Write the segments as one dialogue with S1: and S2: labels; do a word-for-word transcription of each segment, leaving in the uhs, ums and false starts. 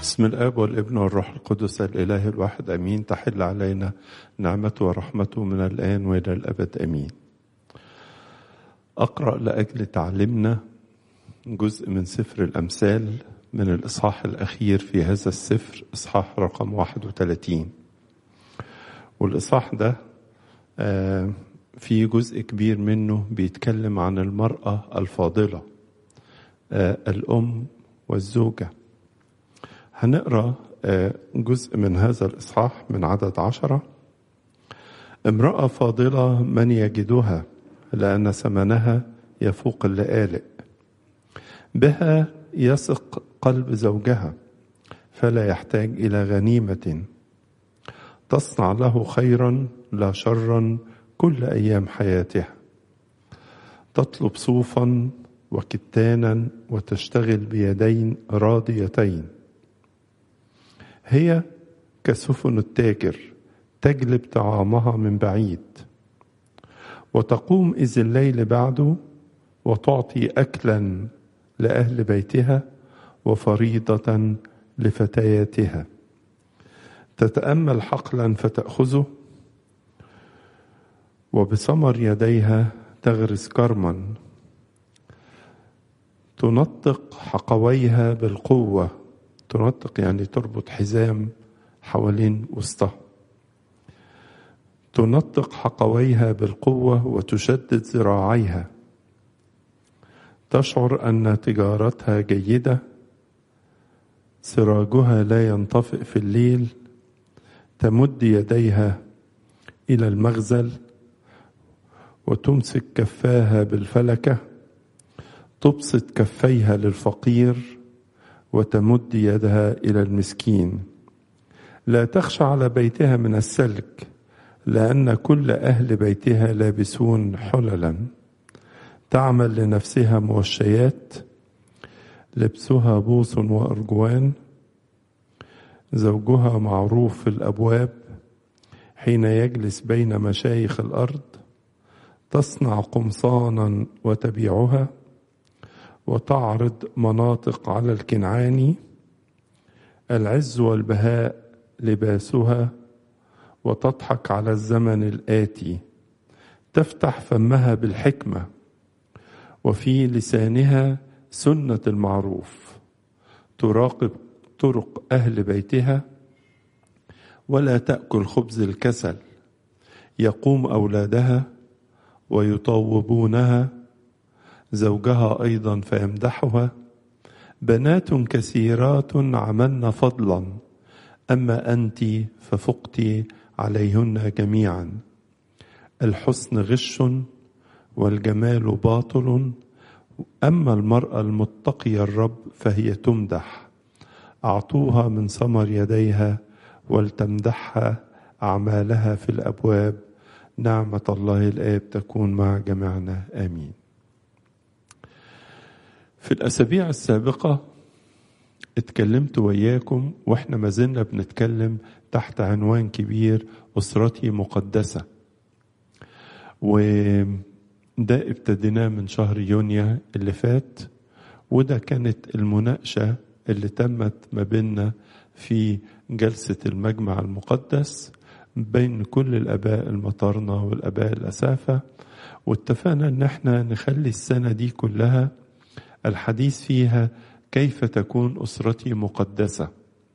S1: بسم الآب والابن والروح القدس الإله الواحد أمين. تحل علينا نعمته ورحمته من الآن وإلى الأبد أمين. أقرأ لأجل تعلمنا جزء من سفر الأمثال من الإصحاح الأخير في هذا السفر، إصحاح رقم واحد وثلاثين. والإصحاح ده في جزء كبير منه بيتكلم عن المرأة الفاضلة، الأم والزوجة. هنقرأ جزء من هذا الإصحاح من عدد عشرة. امرأة فاضلة من يجدها، لأن ثمنها يفوق اللآلئ. بها يثق قلب زوجها، فلا يحتاج إلى غنيمة. تصنع له خيرا لا شرا كل أيام حياتها. تطلب صوفا وكتانا وتشتغل بيدين راضيتين. هي كسفن التاجر، تجلب طعامها من بعيد، وتقوم إذ الليل بعده وتعطي أكلا لأهل بيتها وفريضة لفتياتها. تتأمل حقلا فتأخذه، وبثمر يديها تغرس كرما. تنطق حقويها بالقوة، تنطق يعني تربط حزام حوالين وسطها. تنطق حقويها بالقوة وتشدد ذراعيها. تشعر أن تجارتها جيدة، سراجها لا ينطفئ في الليل. تمد يديها إلى المغزل وتمسك كفاها بالفلكة. تبسط كفيها للفقير وتمد يدها إلى المسكين. لا تخشى على بيتها من السلك، لأن كل أهل بيتها لابسون حللا. تعمل لنفسها موشيات، لبسها بوص وأرجوان. زوجها معروف في الأبواب حين يجلس بين مشايخ الأرض. تصنع قمصانا وتبيعها، وتعرض مناطق على الكنعاني. العز والبهاء لباسها، وتضحك على الزمن الآتي. تفتح فمها بالحكمة، وفي لسانها سنة المعروف. تراقب طرق أهل بيتها، ولا تأكل خبز الكسل. يقوم أولادها ويطوبونها، زوجها أيضا فيمدحها. بنات كثيرات عملن فضلا، أما أنت ففقت عليهن جميعا. الحسن غش والجمال باطل، أما المرأة المتقية الرب فهي تمدح. أعطوها من ثمر يديها، ولتمدحها أعمالها في الأبواب. نعمة الله الآب تكون مع جميعنا آمين. في الأسابيع السابقة اتكلمت وياكم واحنا ما زلنا بنتكلم تحت عنوان كبير، أسرتي مقدسة. وده ابتديناه من شهر يونيو اللي فات، وده كانت المناقشة اللي تمت ما بيننا في جلسة المجمع المقدس بين كل الآباء المطارنة والآباء الأسافة. واتفقنا ان احنا نخلي السنة دي كلها الحديث فيها كيف تكون أسرتي مقدسة.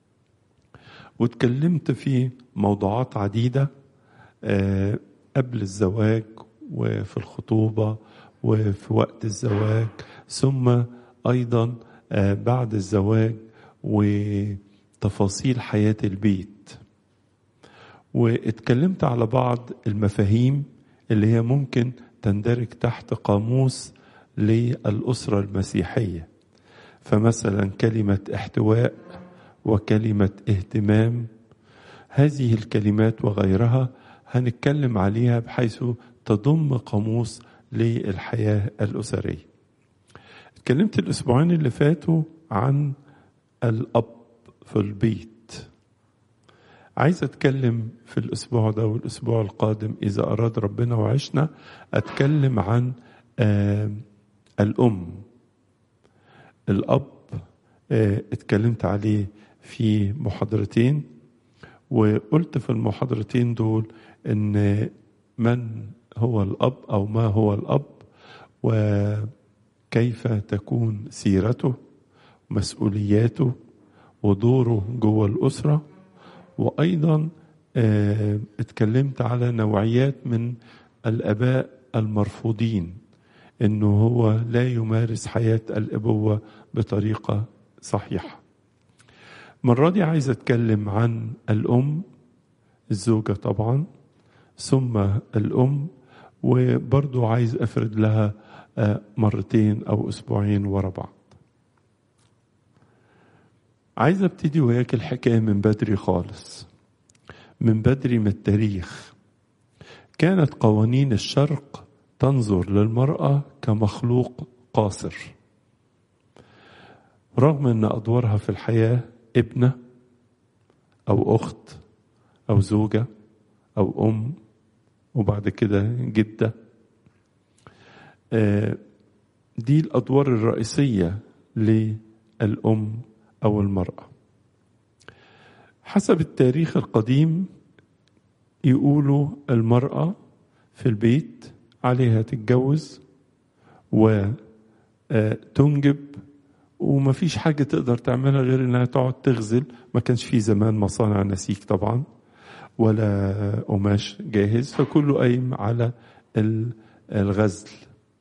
S1: واتكلمت في موضوعات عديدة قبل الزواج وفي الخطوبة وفي وقت الزواج، ثم أيضا بعد الزواج وتفاصيل حياة البيت. واتكلمت على بعض المفاهيم اللي هي ممكن تندرج تحت قاموس للأسرة المسيحية. فمثلا كلمة احتواء وكلمة اهتمام، هذه الكلمات وغيرها هنتكلم عليها بحيث تضم قاموس للحياة الأسرية. اتكلمت الأسبوعين اللي فاتوا عن الأب في البيت. عايز أتكلم في الأسبوع ده والأسبوع القادم إذا أراد ربنا وعشنا أتكلم عن آه الأم. الأب اتكلمت عليه في محاضرتين، وقلت في المحاضرتين دول ان من هو الأب أو ما هو الأب، وكيف تكون سيرته مسؤولياته ودوره جوه الأسرة. وأيضا اتكلمت على نوعيات من الآباء المرفوضين، إنه هو لا يمارس حياة الأبوة بطريقة صحيحة. مرة دي عايز أتكلم عن الأم، الزوجة طبعا، ثم الأم، وبرضو عايز أفرد لها مرتين أو أسبوعين ورا بعض. عايز ابتدي وياك الحكاية من بدري خالص، من بدري من التاريخ. كانت قوانين الشرق تنظر للمرأة كمخلوق قاصر، رغم ان ادوارها في الحياة ابنة او اخت او زوجة او ام وبعد كده جدة. دي الادوار الرئيسية للأم أو المرأة. حسب التاريخ القديم يقولوا المرأة في البيت عليها تتجوز وتنجب، وما فيش حاجة تقدر تعملها غير انها تقعد تغزل. ما كانش في زمان مصانع نسيج طبعا ولا قماش جاهز، فكله قايم على الغزل.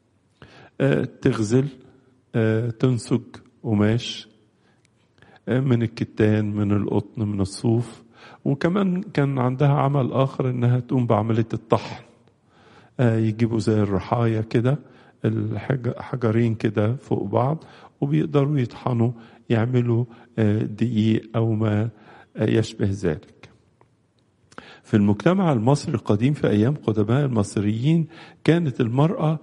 S1: تغزل، تنسج قماش من الكتان، من القطن، من الصوف. وكمان كان عندها عمل آخر انها تقوم بعملية الطحن. يجيبوا زي الرحاية كده، الحجرين كده فوق بعض، وبيقدروا يطحنوا يعملوا دقيق أو ما يشبه ذلك. في المجتمع المصري القديم في أيام قدماء المصريين كانت المرأة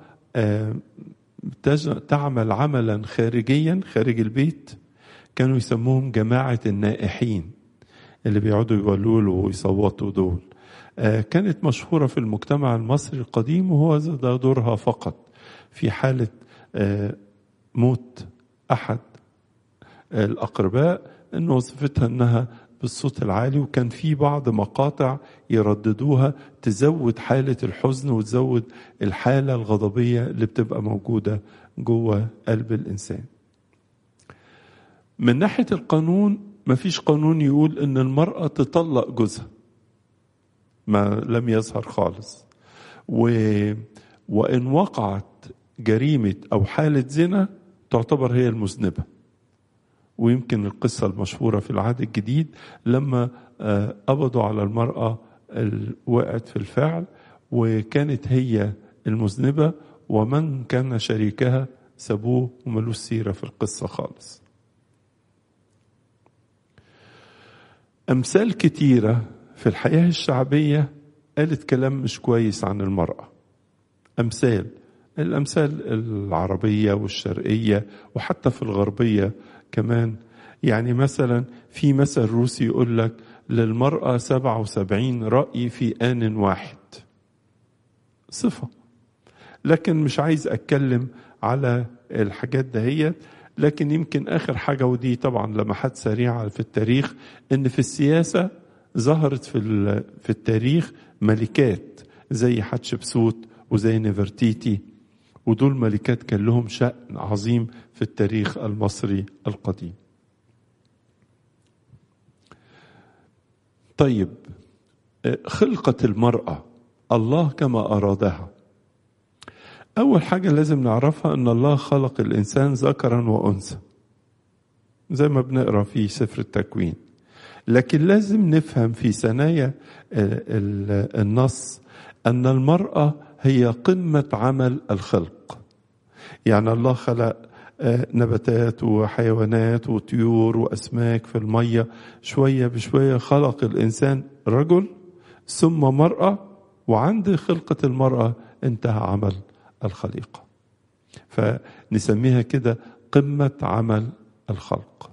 S1: تعمل عملا خارجيا خارج البيت، كانوا يسموهم جماعة النائحين اللي بيقعدوا يولولوا ويصوتوا دول. كانت مشهورة في المجتمع المصري القديم، وهو ده دورها فقط في حالة موت أحد الأقرباء، إن وظيفتها إنها بالصوت العالي. وكان في بعض مقاطع يرددوها تزود حالة الحزن وتزود الحالة الغضبية اللي بتبقى موجودة جوه قلب الإنسان. من ناحية القانون، ما فيش قانون يقول إن المرأة تطلق جوزها، ما لم يظهر خالص. و... وإن وقعت جريمة أو حالة زنا تعتبر هي المذنبة. ويمكن القصة المشهورة في العهد الجديد لما قبضوا على المرأة وقعت في الفعل وكانت هي المذنبة، ومن كان شريكها سابوه وملوش سيرة في القصة خالص. أمثال كتيرة في الحياة الشعبية قالت كلام مش كويس عن المرأة. أمثال الأمثال العربية والشرقية وحتى في الغربية كمان. يعني مثلا في مثل روسي يقول لك للمرأة سبعة وسبعين رأي في آن واحد، صفة. لكن مش عايز أتكلم على الحاجات دهيت. لكن يمكن آخر حاجة، ودي طبعا لمحات سريعة في التاريخ، إن في السياسة ظهرت في في التاريخ ملكات زي حتشبسوت وزي نفرتيتي، ودول ملكات كان لهم شأن عظيم في التاريخ المصري القديم. طيب، خلقة المرأة الله كما أرادها. أول حاجة لازم نعرفها أن الله خلق الإنسان ذكرا وأنثى زي ما بنقرأ في سفر التكوين. لكن لازم نفهم في ثنايا النص أن المرأة هي قمة عمل الخلق. يعني الله خلق نباتات وحيوانات وطيور وأسماك في المية، شوية بشوية خلق الإنسان رجل ثم مرأة، وعند خلقة المرأة انتهى عمل الخليقة. فنسميها كده قمة عمل الخلق.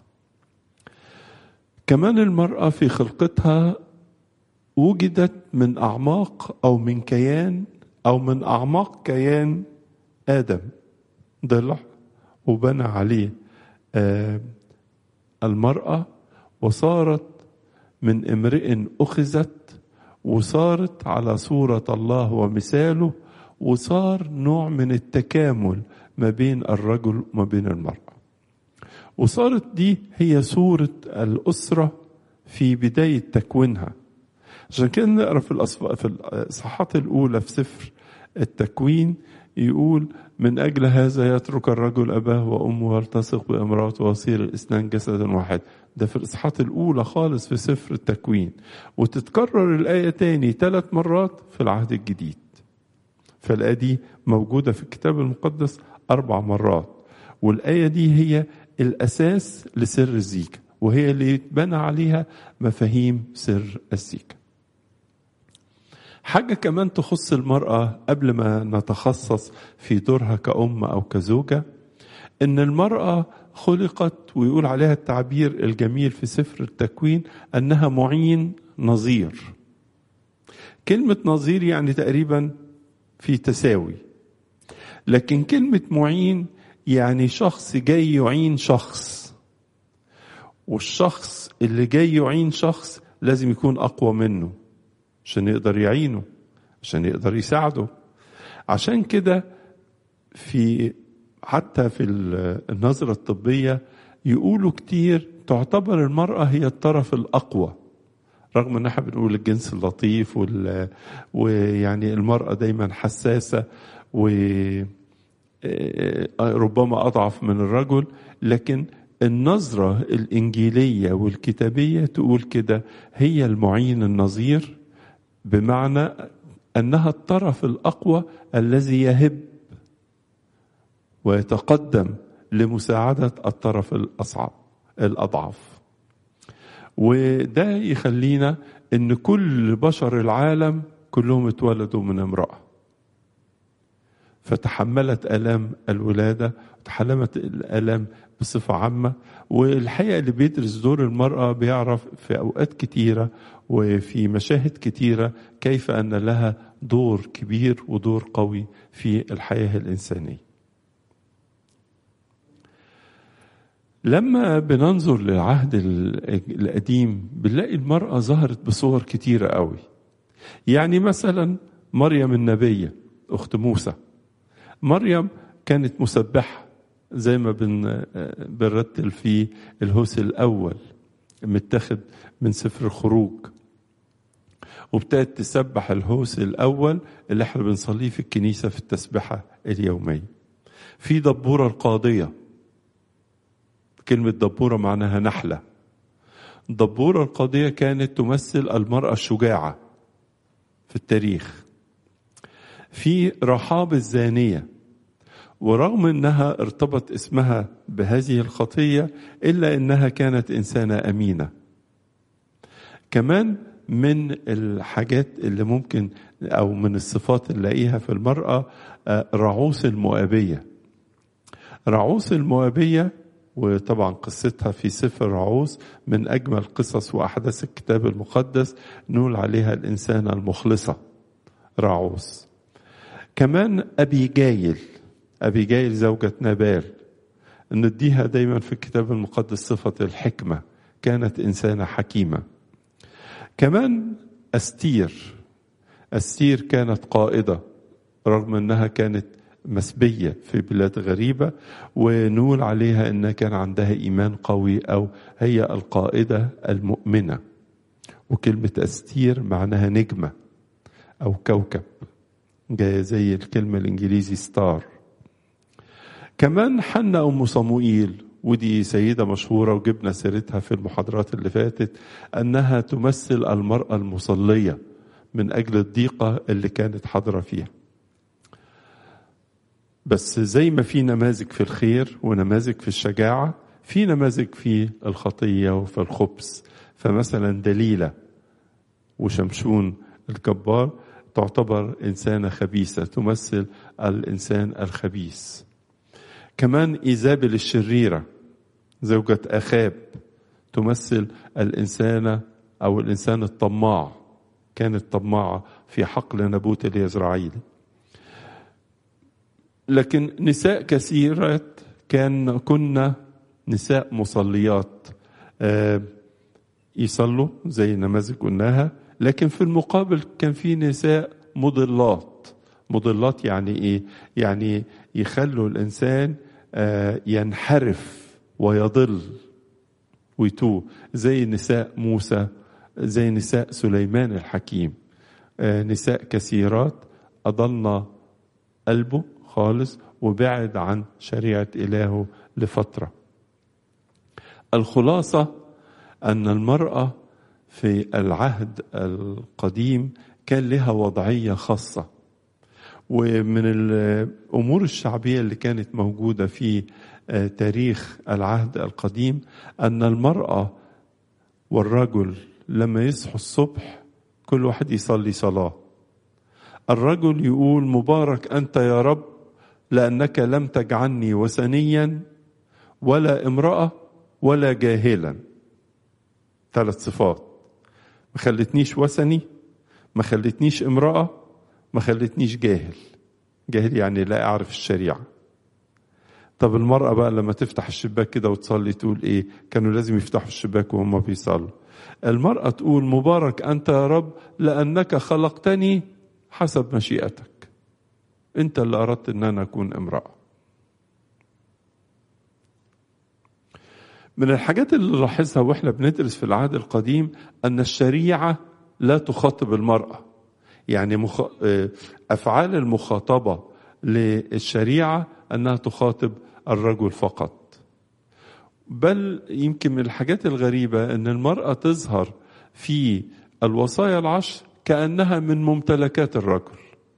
S1: كمان المرأة في خلقتها وجدت من أعماق أو من كيان أو من أعماق كيان آدم، ضلع وبنى عليه المرأة وصارت من امرئ أخذت، وصارت على صورة الله ومثاله، وصار نوع من التكامل ما بين الرجل وما بين المرأة. وصارت دي هي صورة الأسرة في بداية تكوينها. عشان كده نقرأ في الأصف... في الإصحاحات الأولى في سفر التكوين يقول: من أجل هذا يترك الرجل أباه وأمه ويلتصق بامرأته ويصير الاثنان جسدا واحد. ده في الإصحاحات الأولى خالص في سفر التكوين. وتتكرر الآية تاني ثلاث مرات في العهد الجديد. فالآية دي موجودة في الكتاب المقدس أربع مرات، والآية دي هي الأساس لسر الزيجة، وهي اللي يتبنى عليها مفاهيم سر الزيجة. حاجة كمان تخص المرأة قبل ما نتخصص في دورها كأم أو كزوجة، إن المرأة خلقت، ويقول عليها التعبير الجميل في سفر التكوين أنها معين نظير. كلمة نظير يعني تقريبا في تساوي، لكن كلمة معين يعني شخص جاي يعين شخص، والشخص اللي جاي يعين شخص لازم يكون أقوى منه عشان يقدر يعينه، عشان يقدر يساعده. عشان كده في حتى في النظرة الطبية يقولوا كتير تعتبر المرأة هي الطرف الأقوى، رغم ان احنا بنقول الجنس اللطيف وال... ويعني المرأة دايما حساسة وربما أضعف من الرجل، لكن النظرة الإنجيلية والكتابية تقول كده: هي المعين النظير، بمعنى أنها الطرف الأقوى الذي يهب ويتقدم لمساعدة الطرف الأصعب الأضعف. وده يخلينا أن كل بشر العالم كلهم اتولدوا من امرأة، فتحملت آلام الولادة وتحملت الآلام بصفة عامة. والحقيقة اللي بيدرس دور المرأة بيعرف في أوقات كتيرة وفي مشاهد كتيرة كيف أن لها دور كبير ودور قوي في الحياة الإنسانية. لما بننظر للعهد القديم بنلاقي المرأة ظهرت بصور كتيرة قوي. يعني مثلا مريم النبية أخت موسى، مريم كانت مسبحة زي ما بن بنرتل في الهوس الأول متاخد من سفر الخروج، وابتدت تسبح الهوس الأول اللي احنا بنصليه في الكنيسة في التسبحة اليومية. في دبورة القاضية، كلمة دبورة معناها نحلة. دبورة القاضية كانت تمثل المرأة الشجاعة في التاريخ. في رحاب الزانية، ورغم انها ارتبط اسمها بهذه الخطية الا انها كانت انسانة امينة. كمان من الحاجات اللي ممكن او من الصفات اللي نلاقيها في المرأة رعوس المؤابية. رعوس المؤابية وطبعا قصتها في سفر رعوس من أجمل قصص وأحداث الكتاب المقدس، نقول عليها الإنسانة المخلصة رعوس. كمان أبيجايل، أبيجايل زوجة نابال، نديها دايما في الكتاب المقدس صفة الحكمة، كانت إنسانة حكيمة. كمان أستير، أستير كانت قائدة رغم أنها كانت مسبية في بلاد غريبة، ونقول عليها أنها كان عندها إيمان قوي أو هي القائدة المؤمنة. وكلمة أستير معناها نجمة أو كوكب، جاية زي الكلمة الإنجليزي ستار. كمان حنة أم صموئيل، ودي سيدة مشهورة وجبنا سيرتها في المحاضرات اللي فاتت، أنها تمثل المرأة المصلية من أجل الضيقة اللي كانت حاضرة فيها. بس زي ما في نماذج في الخير ونماذج في الشجاعة، في نماذج في الخطية وفي الخبث. فمثلا دليلة وشمشون الجبار تعتبر إنسانة خبيثة، تمثل الإنسان الخبيث. كمان إيزابل الشريرة زوجة أخاب تمثل الإنسانة أو الإنسان الطماع، كانت طماعة في حقل نبوت اليزرعيلي. لكن نساء كثيرات كان كنا نساء مصليات، يصلوا زي نماذج قلناها، لكن في المقابل كان في نساء مضلات. مضلات يعني ايه؟ يعني يخلوا الانسان ينحرف ويضل ويتوه، زي نساء موسى، زي نساء سليمان الحكيم. نساء كثيرات أضلنا قلبه خالص وبعد عن شريعة إلهه لفترة. الخلاصة أن المرأة في العهد القديم كان لها وضعية خاصة، ومن الأمور الشعبية اللي كانت موجودة في تاريخ العهد القديم أن المرأة والرجل لما يصحوا الصبح كل واحد يصلي صلاة. الرجل يقول مبارك أنت يا رب لأنك لم تجعلني وثنيا ولا امرأة ولا جاهلا. ثلاث صفات: ما خلتنيش وثني، ما خلتنيش امرأة، ما خلتنيش جاهل. جاهل يعني لا أعرف الشريعة. طب المرأة بقى لما تفتح الشباك كده وتصلي تقول ايه؟ كانوا لازم يفتحوا الشباك وهم بيصلوا. المرأة تقول مبارك أنت يا رب لأنك خلقتني حسب مشيئتك، أنت اللي أردت أن أنا أكون امرأة. من الحاجات اللي لاحظها وإحنا بندرس في العهد القديم أن الشريعة لا تخاطب المرأة. يعني مخ... أفعال المخاطبة للشريعة أنها تخاطب الرجل فقط. بل يمكن من الحاجات الغريبة أن المرأة تظهر في الوصايا العشر كأنها من ممتلكات الرجل.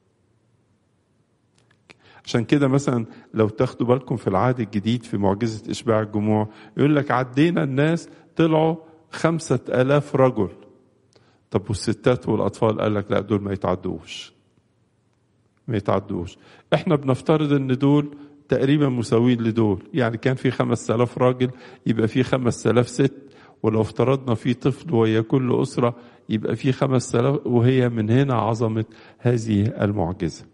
S1: عشان كده مثلا لو تاخدوا بالكم في العهد الجديد في معجزة إشباع الجموع يقول لك عدينا الناس طلعوا خمسة آلاف رجل. طب والستات والأطفال؟ قال لك لا، دول ما يتعدوش ما يتعدوش. احنا بنفترض ان دول تقريبا مساويين لدول، يعني كان في خمس آلاف راجل يبقى في خمس آلاف ست، ولو افترضنا في طفل وهي كل أسرة يبقى في خمس آلاف. وهي من هنا عظمة هذه المعجزة.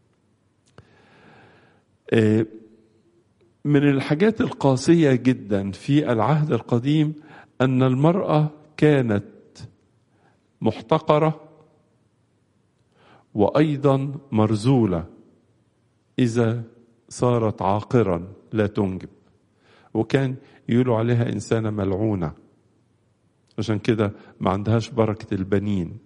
S1: من الحاجات القاسية جدا في العهد القديم أن المرأة كانت محتقرة وأيضا مرزولة إذا صارت عاقرا لا تنجب، وكان يقولوا عليها إنسانة ملعونة، عشان كده ما عندهاش بركة البنين.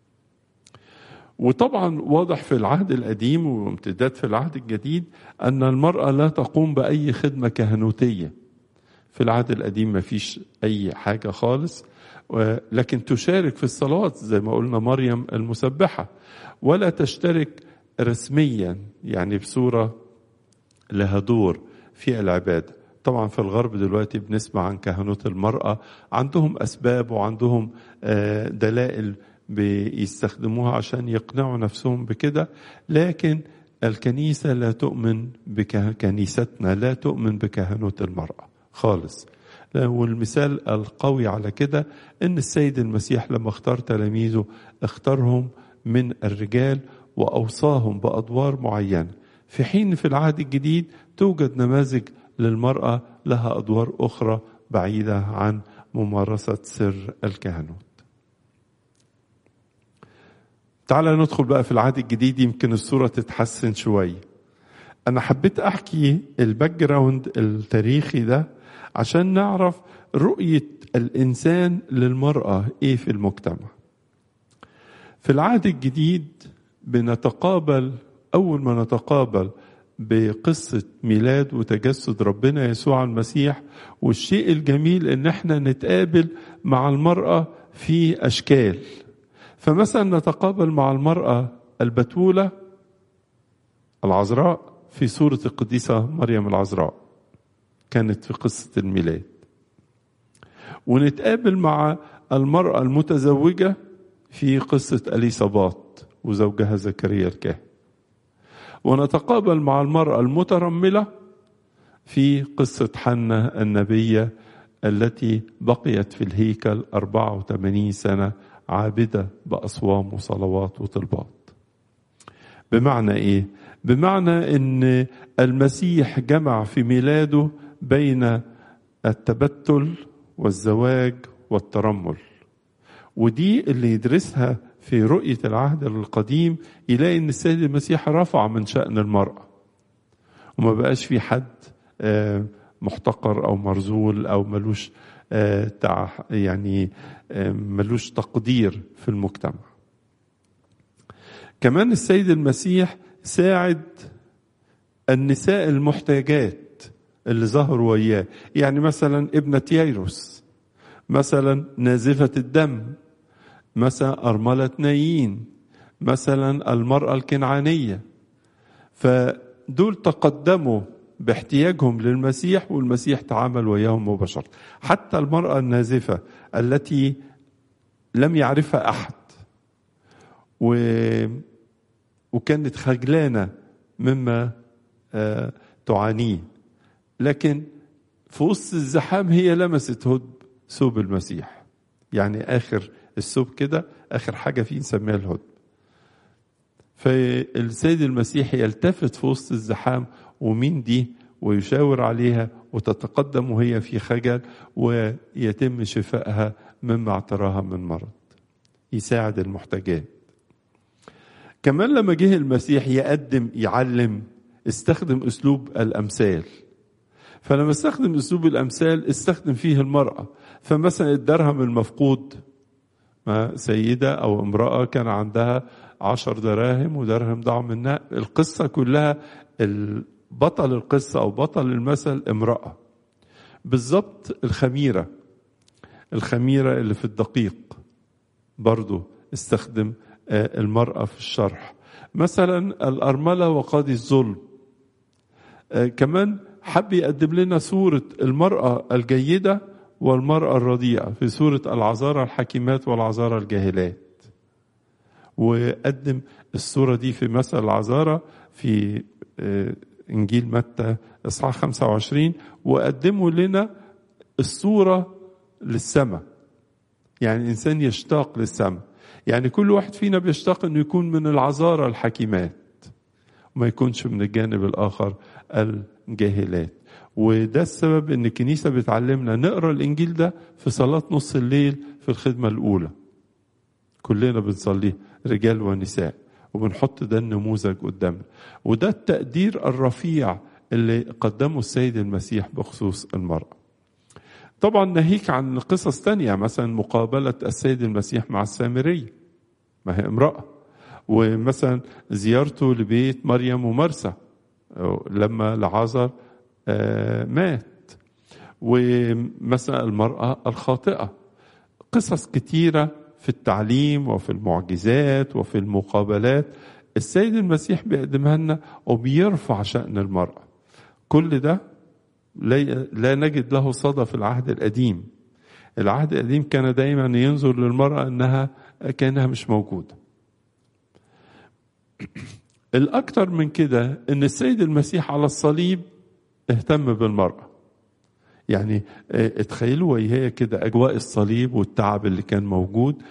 S1: وطبعا واضح في العهد القديم وامتداد في العهد الجديد أن المرأة لا تقوم بأي خدمة كهنوتية. في العهد القديم ما فيش أي حاجة خالص، لكن تشارك في الصلوات زي ما قلنا مريم المسبحة، ولا تشترك رسميا يعني بصورة لها دور في العبادة. طبعا في الغرب دلوقتي بنسمع عن كهنوت المرأة، عندهم أسباب وعندهم دلائل بيستخدموها عشان يقنعوا نفسهم بكده، لكن الكنيسة لا تؤمن بكنيستنا لا تؤمن بكهنوت المرأة خالص. والمثال القوي على كده ان السيد المسيح لما اختار تلاميذه اختارهم من الرجال واوصاهم بادوار معينه، في حين في العهد الجديد توجد نماذج للمراه لها ادوار اخرى بعيده عن ممارسه سر الكهنوت. تعالى ندخل بقى في العهد الجديد، يمكن الصوره تتحسن شويه. انا حبيت احكي الباك جراوند التاريخي ده عشان نعرف رؤية الإنسان للمرأة إيه في المجتمع. في العهد الجديد بنتقابل، أول ما نتقابل بقصة ميلاد وتجسد ربنا يسوع المسيح، والشيء الجميل إن احنا نتقابل مع المرأة في أشكال. فمثلا نتقابل مع المرأة البتولة العذراء في صورة القديسة مريم العذراء، كانت في قصة الميلاد. ونتقابل مع المرأة المتزوجة في قصة أليصابات وزوجها زكريا الكاهن. ونتقابل مع المرأة المترملة في قصة حنة النبية التي بقيت في الهيكل أربعة وثمانين سنة عابدة بأصوام وصلوات وطلبات. بمعنى إيه؟ بمعنى إن المسيح جمع في ميلاده بين التبتل والزواج والترمل. ودي اللي يدرسها في رؤية العهد القديم يلاقي ان السيد المسيح رفع من شأن المرأة، وما بقاش في حد محتقر او مرذول او ملوش يعني ملوش تقدير في المجتمع. كمان السيد المسيح ساعد النساء المحتاجات اللي ظهروا وياه، يعني مثلا ابنة ييروس، مثلا نازفة الدم، مثلا أرملة نايين، مثلا المرأة الكنعانية. فدول تقدموا باحتياجهم للمسيح والمسيح تعامل وياهم مباشرة. حتى المرأة النازفة التي لم يعرفها أحد و... وكانت خجلانة مما آه تعانيه، لكن في وسط الزحام هي لمست هدب ثوب المسيح، يعني آخر الثوب كده آخر حاجة فيه نسميها الهدب. فالسيد المسيح يلتفت في وسط الزحام ومين دي ويشاور عليها وتتقدم وهي في خجل ويتم شفائها مما اعتراها من مرض، يساعد المحتاجات. كمان لما جه المسيح يقدم يعلم استخدم أسلوب الأمثال، فلما استخدم أسلوب الأمثال استخدم فيه المرأة. فمثلا الدرهم المفقود، سيدة أو امرأة كان عندها عشر دراهم ودرهم ضاع منها، القصة كلها بطل القصة أو بطل المثل امرأة. بالضبط الخميرة الخميرة اللي في الدقيق برضو استخدم المرأة في الشرح. مثلا الأرملة وقاضي الظلم، كمان حب يقدم لنا صورة المرأة الجيدة والمرأة الرديئة في صورة العذارى الحكيمات والعذارى الجاهلات، وقدم الصورة دي في مثل العذارى في إنجيل متى إصحاح خمسة وعشرين، وقدموا لنا الصورة للسماء، يعني الإنسان يشتاق للسماء. يعني كل واحد فينا بيشتاق أنه يكون من العذارى الحكيمات وما يكونش من الجانب الآخر الجاهلات. وده السبب أن الكنيسة بتعلمنا نقرأ الإنجيل ده في صلاة نص الليل في الخدمة الأولى، كلنا بنصليه رجال ونساء، وبنحط ده النموذج قدامنا. وده التقدير الرفيع اللي قدمه السيد المسيح بخصوص المرأة. طبعا ناهيك عن قصص تانية، مثلا مقابلة السيد المسيح مع السامرية، ما هي امرأة، ومثلا زيارته لبيت مريم ومرسى لما لعازر مات، ومثلا المرأة الخاطئة. قصص كتيرة في التعليم وفي المعجزات وفي المقابلات السيد المسيح بيقدمها لنا وبيرفع شأن المرأة. كل ده لا نجد له صدى في العهد القديم. العهد القديم كان دايما ينظر للمرأة أنها كأنها مش موجودة. الأكثر من كده أن السيد المسيح على الصليب اهتم بالمرأة. يعني اتخيلوا وهي كده أجواء الصليب والتعب اللي كان موجود،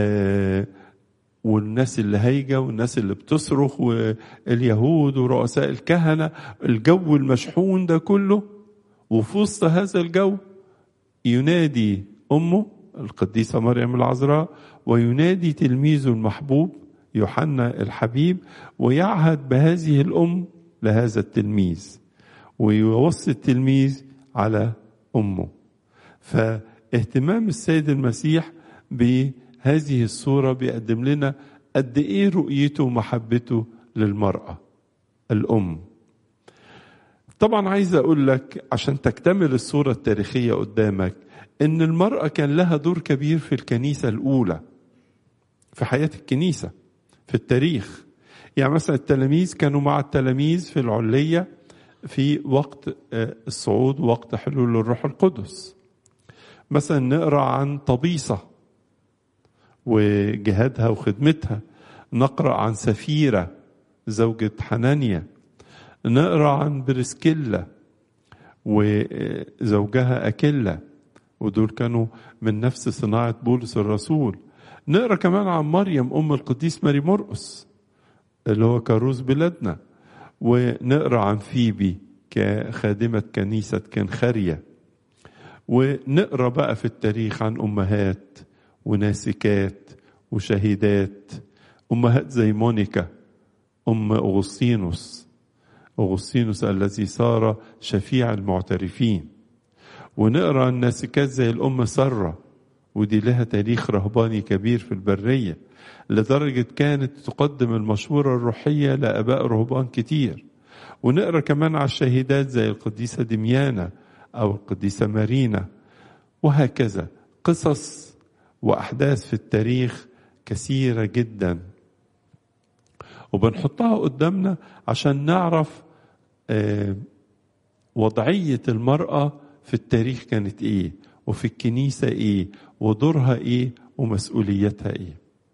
S1: والناس اللي هايجة والناس اللي بتصرخ واليهود ورؤساء الكهنة، الجو المشحون ده كله، وفي وسط هذا الجو ينادي أمه القديسة مريم العذراء، وينادي تلميذه المحبوب يوحنا الحبيب، ويعهد بهذه الأم لهذا التلميذ، ويوصي التلميذ على أمه. فاهتمام السيد المسيح بهذه الصورة بيقدم لنا قد إيه رؤيته ومحبته للمرأة الأم. طبعا عايز أقول لك عشان تكتمل الصورة التاريخية قدامك إن المرأة كان لها دور كبير في الكنيسة الأولى، في حياة الكنيسة في التاريخ. يعني مثلا التلاميذ كانوا مع التلاميذ في العلية في وقت الصعود وقت حلول الروح القدس. مثلا نقرأ عن طبيصة وجهادها وخدمتها، نقرأ عن سفيرة زوجة حنانيا، نقرأ عن بريسكيلا وزوجها أكيلا، ودول كانوا من نفس صناعة بولس الرسول. نقرأ كمان عن مريم أم القديس ماري مرقس اللي هو كاروز بلادنا، ونقرأ عن فيبي كخادمة كنيسة كنخارية، ونقرأ بقى في التاريخ عن أمهات وناسكات وشهيدات، أمهات زي مونيكا أم أغسطينوس، أغسطينوس الذي صار شفيع المعترفين. ونقرأ الناسكات زي الأم سارة، ودي لها تاريخ رهباني كبير في البرية، لدرجة كانت تقدم المشورة الروحية لآباء رهبان كتير. ونقرأ كمان على الشهيدات زي القديسة دميانة أو القديسة مارينا، وهكذا قصص وأحداث في التاريخ كثيرة جدا، وبنحطها قدامنا عشان نعرف وضعية المرأة في التاريخ كانت إيه، وفي الكنيسة إيه، ودورها إيه، ومسؤوليتها إيه.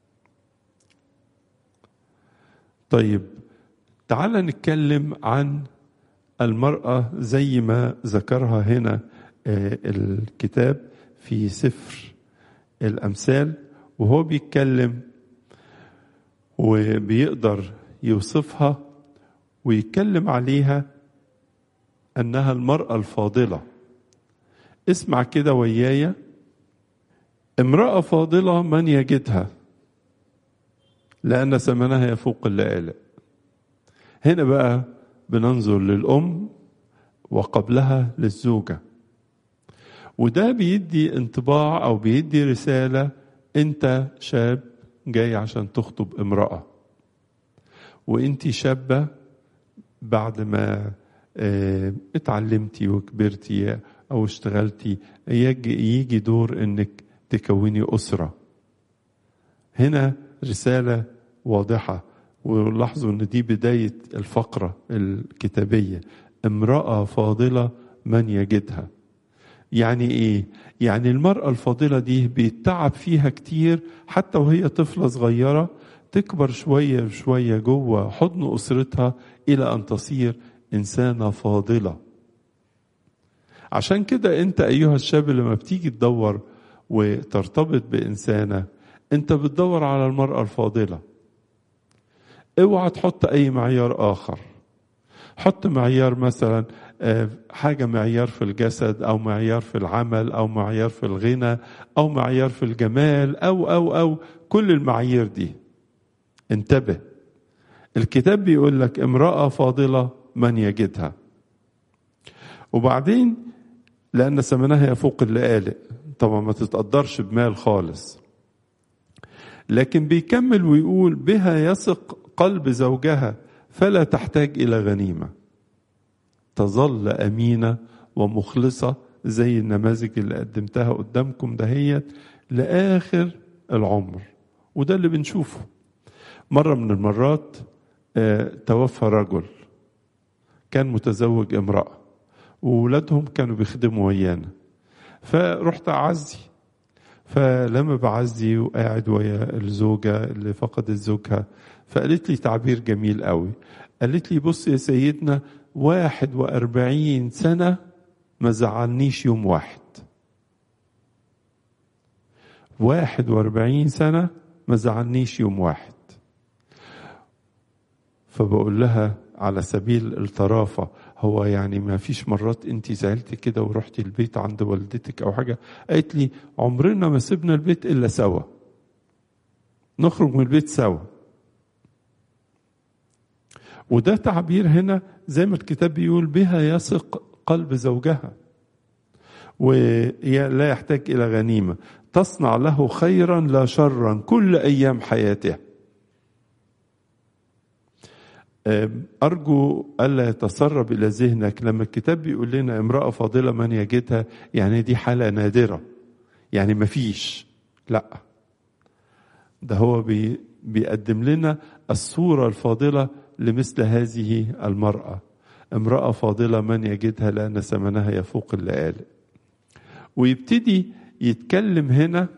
S1: طيب تعال نتكلم عن المرأة زي ما ذكرها هنا الكتاب في سفر الأمثال، وهو بيتكلم وبيقدر يوصفها ويتكلم عليها أنها المرأة الفاضلة. اسمع كده ويايا: امرأة فاضلة من يجدها لأن ثمنها يفوق اللآلئ. هنا بقى بننظر للأم وقبلها للزوجة، وده بيدي انطباع أو بيدي رسالة: أنت شاب جاي عشان تخطب امرأة، وأنت شابة بعد ما اه اتعلمتي وكبرتي أو اشتغلتي، يجي دور أنك تكوني أسرة. هنا رسالة واضحة، ولاحظوا أن دي بداية الفقرة الكتابية: امرأة فاضلة من يجدها. يعني إيه؟ يعني المرأة الفاضلة دي بيتعب فيها كتير حتى وهي طفلة صغيرة، تكبر شوية بشوية جوه حضن أسرتها إلى أن تصير إنسانة فاضلة. عشان كده أنت أيها الشاب لما بتيجي تدور وترتبط بإنسانة، أنت بتدور على المرأة الفاضلة. اوعى تحط أي معيار آخر. حط معيار مثلا حاجة معيار في الجسد، أو معيار في العمل، أو معيار في الغنى، أو معيار في الجمال، أو أو أو كل المعايير دي. انتبه، الكتاب بيقول لك امرأة فاضلة من يجدها. وبعدين لأن ثمنها يفوق اللآلئ، طبعا ما تتقدرش بمال خالص. لكن بيكمل ويقول: بها يثق قلب زوجها فلا تحتاج إلى غنيمة. تظل أمينة ومخلصة زي النماذج اللي قدمتها قدامكم دهيت لآخر العمر. وده اللي بنشوفه. مرة من المرات اه توفى رجل كان متزوج امرأة، وولادهم كانوا بيخدموا ويانا، فرحت أعزي. فلما بعزي وقاعد ويا الزوجة اللي فقدت زوجها، فقالت لي تعبير جميل قوي. قالت لي: بص يا سيدنا، واحد وأربعين سنة ما زعلنيش يوم واحد. واحد وأربعين سنة ما زعلنيش يوم واحد. فبقول لها على سبيل الطرافة: هو يعني ما فيش مرات انت زعلت كده ورحتي البيت عند والدتك او حاجة؟ قالت لي: عمرنا ما سيبنا البيت الا سوا، نخرج من البيت سوا. وده تعبير هنا زي ما الكتاب بيقول: بها يثق قلب زوجها ولا يحتاج الى غنيمة، تصنع له خيرا لا شرا كل ايام حياته. أرجو ألا يتسرب إلى ذهنك لما الكتاب بيقول لنا امرأة فاضلة من يجدها، يعني دي حالة نادرة، يعني مفيش. لا، ده هو بي بيقدم لنا الصورة الفاضلة لمثل هذه المرأة. امرأة فاضلة من يجدها لأن ثمنها يفوق اللآلئ. ويبتدي يتكلم هنا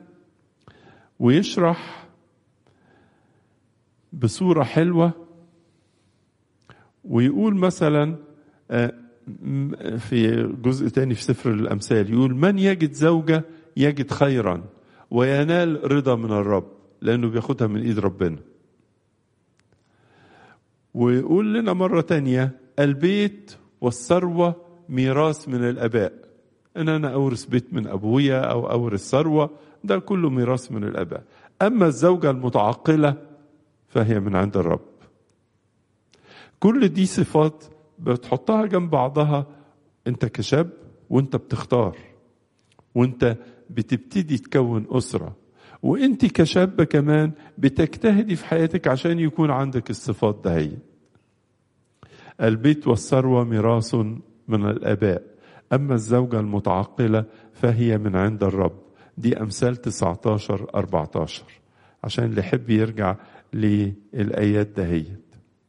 S1: ويشرح بصورة حلوة، ويقول مثلا في جزء تاني في سفر الأمثال يقول: من يجد زوجة يجد خيرا وينال رضا من الرب، لأنه بياخدها من إيد ربنا. ويقول لنا مرة تانية: البيت والثروة ميراث من الآباء. ان انا اورث بيت من ابويا او اورث ثروة، ده كله ميراث من الاباء. اما الزوجة المتعقلة فهي من عند الرب. كل دي صفات بتحطها جنب بعضها انت كشاب وانت بتختار وانت بتبتدي تكون أسرة، وانت كشاب كمان بتجتهدي في حياتك عشان يكون عندك الصفات دهي. البيت والثروة ميراث من الآباء، أما الزوجة المتعقلة فهي من عند الرب. دي أمثال تسعتاشر أربعتاشر عشان اللي يحب يرجع للآيات دهيت.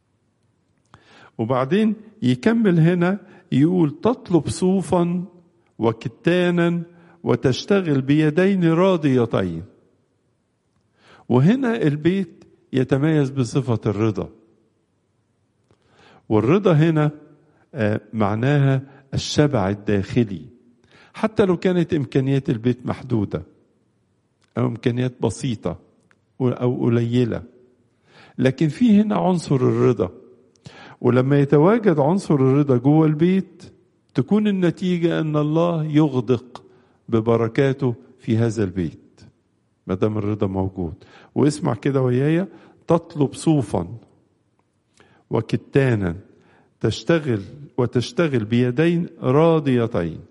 S1: وبعدين يكمل هنا يقول تطلب صوفا وكتانا وتشتغل بيدين راضيتين. وهنا البيت يتميز بصفة الرضا، والرضا هنا معناها الشبع الداخلي، حتى لو كانت إمكانيات البيت محدودة أو إمكانيات بسيطة أو قليلة، لكن في هنا عنصر الرضا. ولما يتواجد عنصر الرضا جوه البيت تكون النتيجة أن الله يغدق ببركاته في هذا البيت ما دام الرضا موجود. واسمع كده ويايا، تطلب صوفا وكتانا تشتغل وتشتغل بيدين راضيتين.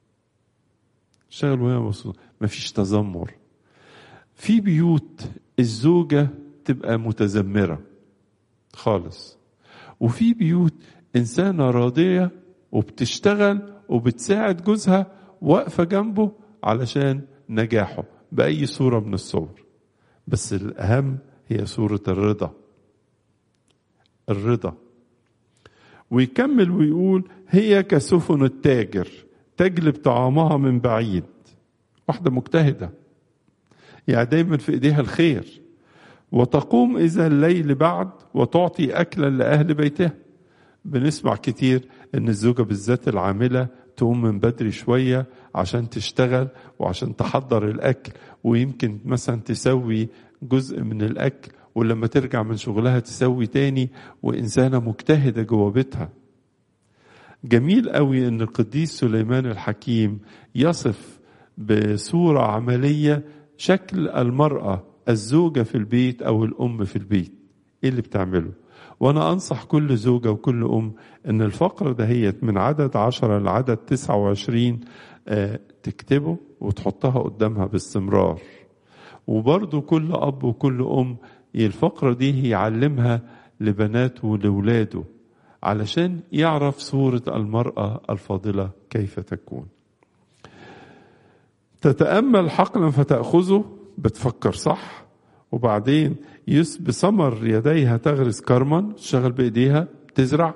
S1: اشتغل وهي مبسوطة، مفيش تذمر. في بيوت الزوجة تبقى متذمرة خالص، وفي بيوت إنسانة راضية وبتشتغل وبتساعد جوزها واقفة جنبه علشان نجاحه بأي صورة من الصور. بس الأهم هي صورة الرضا. الرضا. ويكمل ويقول هي كسفن التاجر تجلب طعامها من بعيد. واحدة مجتهدة يعني دايما في ايديها الخير، وتقوم إذا الليل بعد وتعطي أكلا لأهل بيتها. بنسمع كتير ان الزوجة بالذات العاملة تقوم من بدري شوية عشان تشتغل وعشان تحضر الأكل، ويمكن مثلا تسوي جزء من الأكل ولما ترجع من شغلها تسوي تاني، وإنسانة مجتهدة جوه بيتها. جميل قوي ان القديس سليمان الحكيم يصف بصورة عملية شكل المرأة الزوجة في البيت أو الأم في البيت إيه اللي بتعمله. وأنا أنصح كل زوجة وكل أم أن الفقرة دهيت من عدد عشرة لعدد تسعة وعشرين آه تكتبه وتحطها قدامها باستمرار. وبرضو كل أب وكل أم الفقرة دي يعلمها لبناته ولولاده علشان يعرف صورة المرأة الفاضلة كيف تكون. تتأمل حقلا فتأخذه، بتفكر صح، وبعدين بثمر يديها تغرس كرما، تشتغل بإيديها تزرع.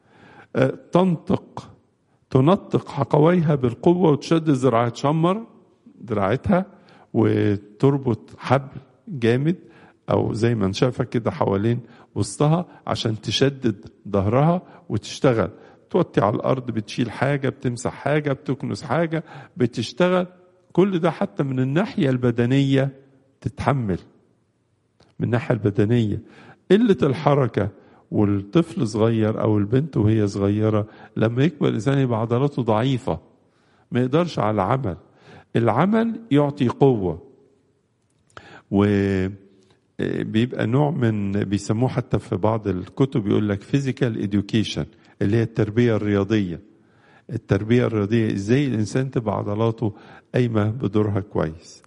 S1: تنطق تنطق حقويها بالقوة وتشد ذراعها، تشمر ذراعتها وتربط حبل جامد أو زي ما نشافها كده حوالين وسطها عشان تشدد ظهرها وتشتغل. توطي على الأرض، بتشيل حاجة، بتمسح حاجة، بتكنس حاجة، بتشتغل. كل ده حتى من الناحية البدنية تتحمل. من الناحية البدنية قلة الحركة، والطفل صغير أو البنت وهي صغيرة لما يكبر الإنسان يبقى عضلاته ضعيفة ما يقدرش على العمل. العمل يعطي قوة، وبيبقى نوع من بيسموه حتى في بعض الكتب يقول لك physical education اللي هي التربية الرياضية. التربية الرياضية ازاي الإنسان تبقى عضلاته قايمة بدورها كويس.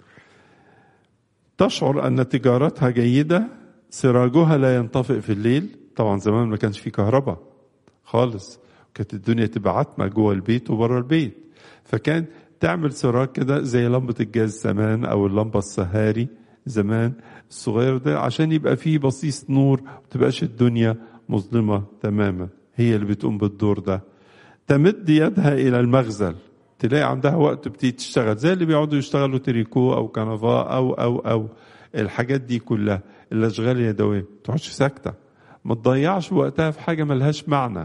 S1: تشعر أن تجارتها جيدة، سراجها لا ينطفئ في الليل. طبعا زمان ما كانش في كهرباء خالص، كانت الدنيا تبقى عتمة جوه البيت وبره البيت، فكان تعمل سراج كده زي لمبة الجاز زمان أو اللمبة السهاري زمان الصغير ده عشان يبقى فيه بصيص نور وتبقاش الدنيا مظلمة تماما. هي اللي بتقوم بالدور ده. تمد يدها إلى المغزل، تلاقي عندها وقت بتيجي تشتغل زي اللي بيقعدوا يشتغلوا تريكو أو كنفا أو أو أو الحاجات دي كلها الأشغال اليدوية. ما تقعدش ساكتة، ما تضيعش وقتها في حاجة ملهاش معنى.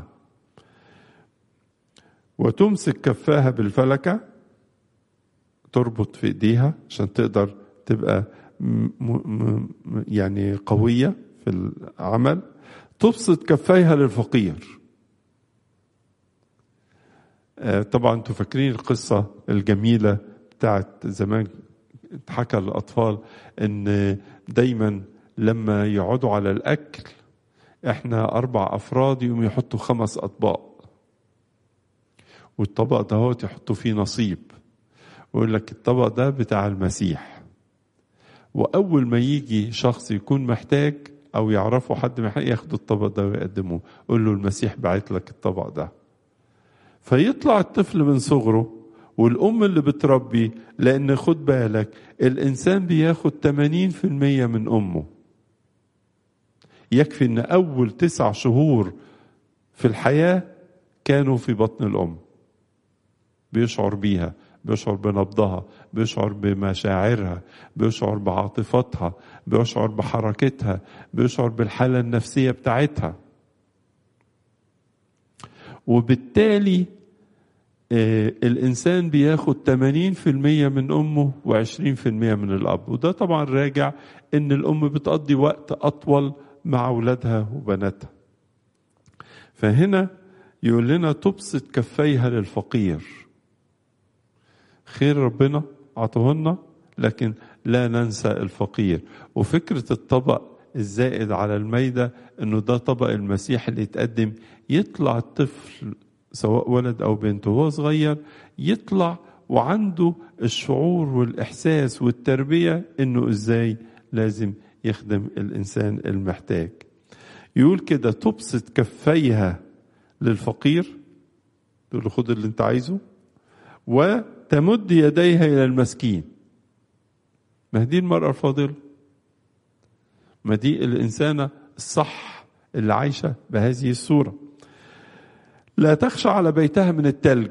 S1: وتمسك كفاها بالفلكة، تربط في ايديها عشان تقدر تبقى م م يعني قوية في العمل. تبسط كفيها للفقير. طبعا انتوا فاكرين القصة الجميلة بتاعت زمان اتحكى للأطفال ان دايما لما يقعدوا على الأكل احنا أربع أفراد يقوم يحطوا خمس أطباق، والطبق ده هو يحطوا فيه نصيب، ويقول لك الطبق ده بتاع المسيح. وأول ما يجي شخص يكون محتاج أو يعرفوا حد محتاج ياخدوا الطبق ده ويقدموه، يقول له المسيح بعت لك الطبق ده. فيطلع الطفل من صغره والأم اللي بتربي، لأن خد بالك الإنسان بياخد ثمانين في المية من أمه. يكفي أن أول تسع شهور في الحياة كانوا في بطن الأم، بيشعر بيها، بيشعر بنبضها، بيشعر بمشاعرها، بيشعر بعاطفتها، بيشعر بحركتها، بيشعر بالحالة النفسية بتاعتها. وبالتالي آه الإنسان بياخد ثمانين في المية من أمه وعشرين في المية من الأب. وده طبعا راجع إن الأم بتقضي وقت أطول مع أولادها وبناتها. فهنا يقول لنا تبسط كفيها للفقير. خير ربنا عطوهن، لكن لا ننسى الفقير. وفكرة الطبق الزائد على الميدة انه ده طبق المسيح اللي يتقدم، يطلع الطفل سواء ولد او بنت وهو صغير يطلع وعنده الشعور والاحساس والتربية انه ازاي لازم يخدم الانسان المحتاج. يقول كده تبسط كفيها للفقير، تقول له خد اللي انت عايزه، وتمد يديها إلى المسكين. ما دي المرأة الفاضلة، ما دي الإنسانة الصح اللي عايشة بهذه الصورة. لا تخشى على بيتها من التلج،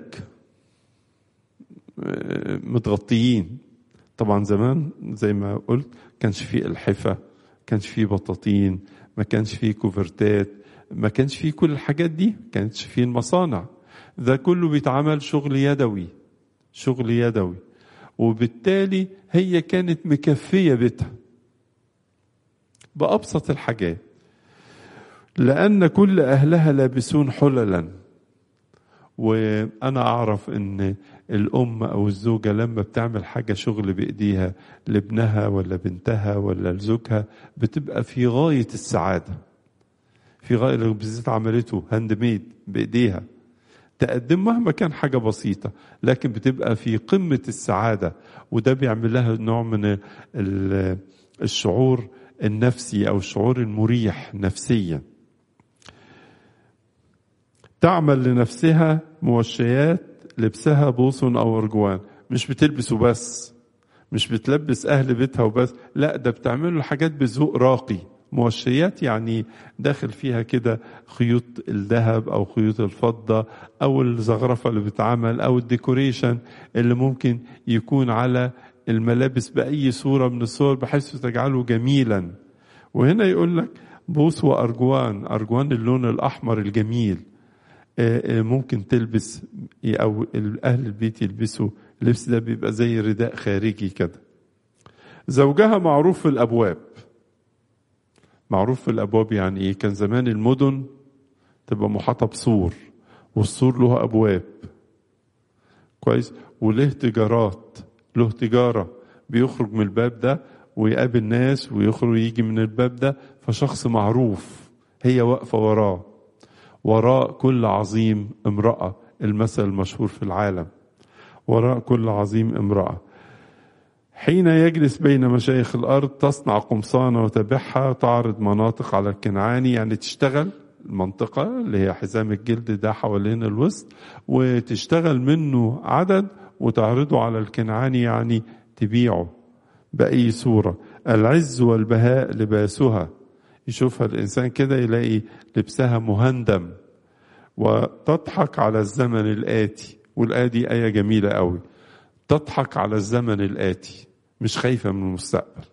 S1: متغطيين. طبعا زمان زي ما قلت كانش فيه الحفة، كانش فيه بطاطين، ما كانش فيه كوفرتات، ما كانش فيه كل الحاجات دي، كانش فيه المصانع. ده كله بيتعمل شغل يدوي، شغل يدوي. وبالتالي هي كانت مكفية بيتها بأبسط الحاجات، لأن كل أهلها لابسون حللا. وأنا أعرف أن الأم أو الزوجة لما بتعمل حاجة شغل بإيديها لابنها ولا بنتها ولا لزوجها بتبقى في غاية السعادة، في غاية، بالذات عملته هاند ميد بإيديها، تقدم مهما كان حاجة بسيطة، لكن بتبقى في قمة السعادة. وده بيعمل لها نوع من الشعور النفسي أو الشعور المريح نفسيا. تعمل لنفسها موشيات، لبسها بوص أو أرجوان. مش بتلبسه بس، مش بتلبس أهل بيتها وبس، لا ده بتعمل له حاجات بذوق راقي. موشيات يعني داخل فيها كده خيوط الذهب أو خيوط الفضة أو الزغرفة اللي بتعمل أو الديكوريشن اللي ممكن يكون على الملابس بأي صورة من الصور بحيث تجعله جميلا. وهنا يقول لك بوص وأرجوان. أرجوان اللون الأحمر الجميل، ممكن تلبس أو أهل البيت يلبسوا اللبس ده، بيبقى زي رداء خارجي كده. زوجها معروف في الأبواب. معروف في الأبواب يعني إيه؟ كان زمان المدن تبقى محاطة بسور، والسور له أبواب كويس، وله تجارات، له تجارة بيخرج من الباب ده ويقابل ناس ويخرج يجي من الباب ده، فشخص معروف هي واقفة وراه. وراء كل عظيم امرأة، المثل المشهور في العالم، وراء كل عظيم امرأة. حين يجلس بين مشايخ الأرض تصنع قمصانة وتبيعها، تعرض مناطق على الكنعاني، يعني تشتغل المنطقة اللي هي حزام الجلد ده حوالين الوسط، وتشتغل منه عدد وتعرضه على الكنعاني، يعني تبيعه بأي صورة. العز والبهاء لباسها، يشوفها الإنسان كده يلاقي لبسها مهندم. وتضحك على الزمن الآتي، والآتي آية جميلة قوي، تضحك على الزمن الآتي، مش خايفة من المستقبل،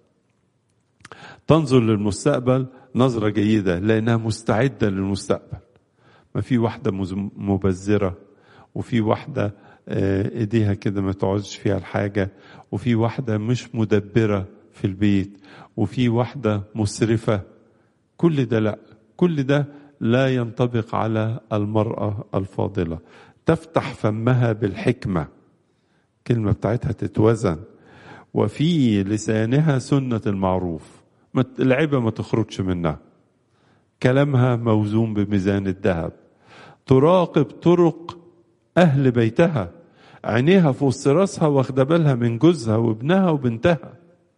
S1: تنظر للمستقبل نظرة جيدة لأنها مستعدة للمستقبل. ما في واحدة مبذرة، وفي واحدة ايديها كده ما تقعدش فيها الحاجة، وفي واحدة مش مدبرة في البيت، وفي واحدة مسرفة. كل ده لا، كل ده لا ينطبق على المرأة الفاضلة. تفتح فمها بالحكمة، كلمة بتاعتها تتوزن، وفي لسانها سنة المعروف، العيبة ما تخرجش منها، كلامها موزون بميزان الذهب، تراقب طرق أهل بيتها، عينيها في وسط راسها واخده بالها من جوزها وابنها وبنتها.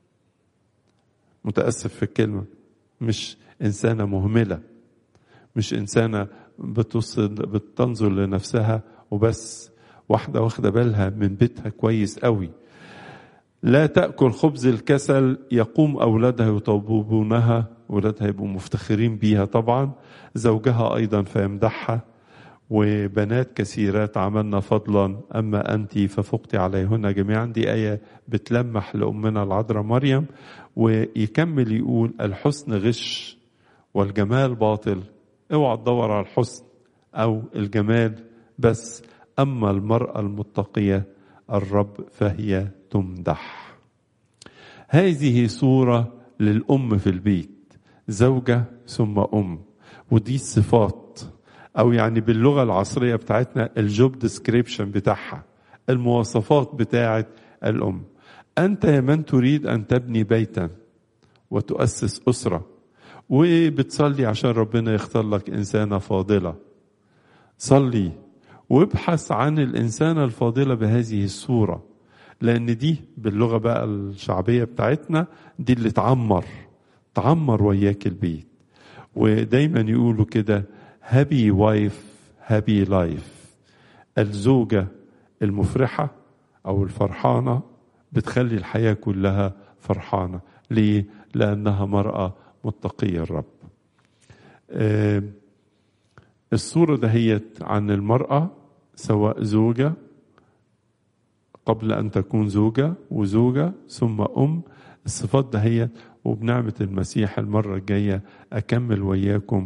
S1: متأسف في الكلمة، مش إنسانة مهملة، مش إنسانة بتنظر لنفسها وبس، واحدة واخده بالها من بيتها كويس قوي. لا تأكل خبز الكسل، يقوم أولادها يطوبونها، أولادها يبقوا مفتخرين بيها طبعا، زوجها أيضا فيمدحها، وبنات كثيرات عملنا فضلا أما أنت ففقت عليهن جميعا. دي آية بتلمح لأمنا العذراء مريم. ويكمل يقول الحسن غش والجمال باطل، اوعى تدور على الحسن أو الجمال بس، أما المرأة المتقية الرب فهي تمدح. هذه صورة للأم في البيت، زوجة ثم أم، ودي الصفات، أو يعني باللغة العصرية بتاعتنا الجوب ديسكريبشن بتاعها، المواصفات بتاعت الأم. أنت يا من تريد أن تبني بيتا وتؤسس أسرة وبتصلي عشان ربنا يختار لك إنسانة فاضلة، صلي وابحث عن الإنسانة الفاضلة بهذه الصورة، لأن دي باللغة بقى الشعبية بتاعتنا دي اللي تعمر تعمر وياك البيت. ودايما يقولوا كده هابي وايف هابي لايف، الزوجة المفرحة أو الفرحانة بتخلي الحياة كلها فرحانة. ليه؟ لأنها مرأة متقية الرب. آه الصورة دهيت عن المرأة، سواء زوجة قبل أن تكون زوجة وزوجة ثم أم، الصفات دهيت. وبنعمة المسيح المرة الجاية أكمل وياكم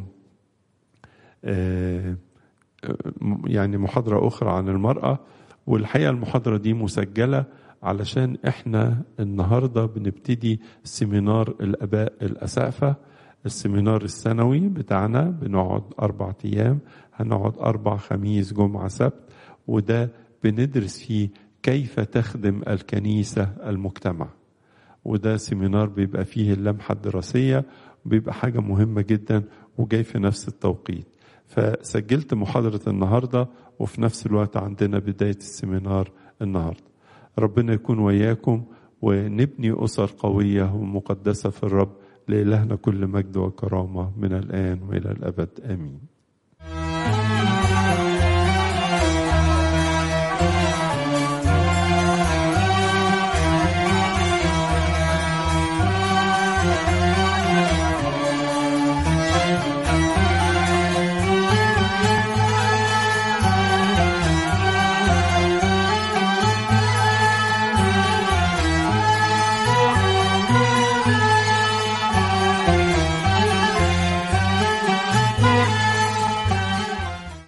S1: آه يعني محاضرة أخرى عن المرأة. والحقيقة المحاضرة دي مسجلة علشان إحنا النهاردة بنبتدي سيمينار الآباء الأسقفة، السيمينار السنوي بتاعنا، بنقعد أربع أيام، هنقعد أربع خميس جمعة سبت، وده بندرس فيه كيف تخدم الكنيسة المجتمع. وده سيمينار بيبقى فيه اللمحة الدراسية، وبيبقى حاجة مهمة جدا وجاي في نفس التوقيت. فسجلت محاضرة النهاردة وفي نفس الوقت عندنا بداية السيمينار النهاردة. ربنا يكون وياكم ونبني أسر قوية ومقدسة في الرب. لإلهنا كل مجد وكرامة من الآن وإلى الأبد آمين.